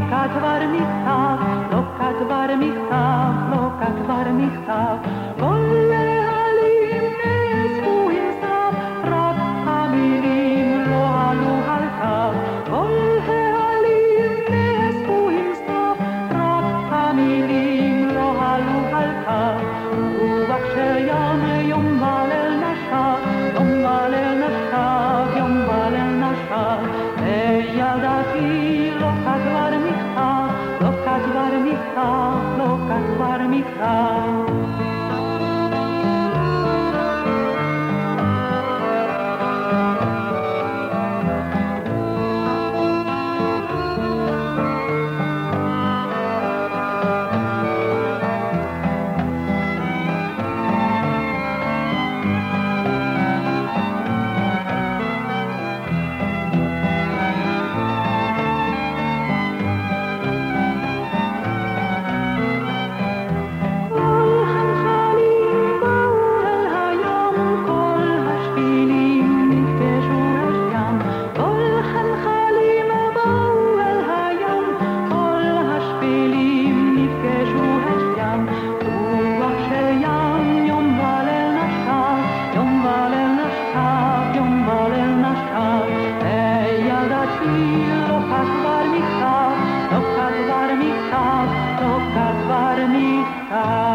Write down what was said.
כתבר מכתב, לא כתבר מכתב, לא כתבר מכתב. כל העלים נאספו עם סתיו, רק המילים לא עלו על קו. כל העלים נאספו עם סתיו, רק המילים לא עלו על קו. רוח של ים יום וליל נשב, יום וליל נשב, יום וליל נשב. וילדתי לא כתבר מכתב, לא כתבר מכתב, לא כתבר מכתב. לא כתבר מכתב, לא כתבר מכתב.